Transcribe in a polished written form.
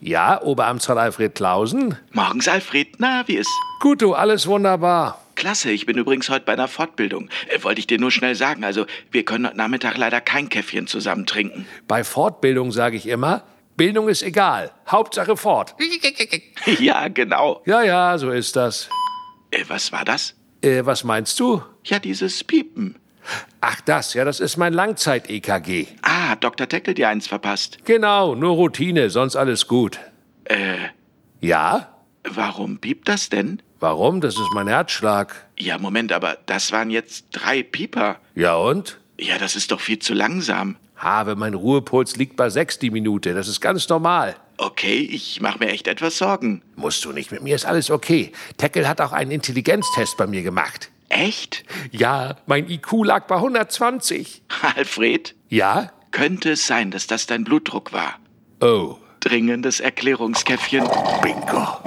Ja, Oberamtsrat Alfred Clausen? Morgens, Alfred. Na, wie ist? Gut, du, alles wunderbar. Klasse, ich bin übrigens heute bei einer Fortbildung. Wollte ich dir nur schnell sagen, also wir können heute Nachmittag leider kein Käffchen zusammen trinken. Bei Fortbildung sage ich immer, Bildung ist egal, Hauptsache fort. Ja, genau. Ja, so ist das. Was war das? Was meinst du? Ja, dieses Piepen. Ach das ist mein Langzeit-EKG. Ah, hat Dr. Teckel dir eins verpasst? Genau, nur Routine, sonst alles gut. Ja? Warum piept das denn? Warum? Das ist mein Herzschlag. Ja, Moment, aber das waren jetzt 3 Pieper. Ja und? Ja, das ist doch viel zu langsam. Mein Ruhepuls liegt bei 6 die Minute, das ist ganz normal. Okay, ich mache mir echt etwas Sorgen. Musst du nicht, mit mir ist alles okay. Teckel hat auch einen Intelligenztest bei mir gemacht. Echt? Ja, mein IQ lag bei 120. Alfred? Ja? Könnte es sein, dass das dein Blutdruck war? Oh. Dringendes Erklärungskäffchen. Bingo.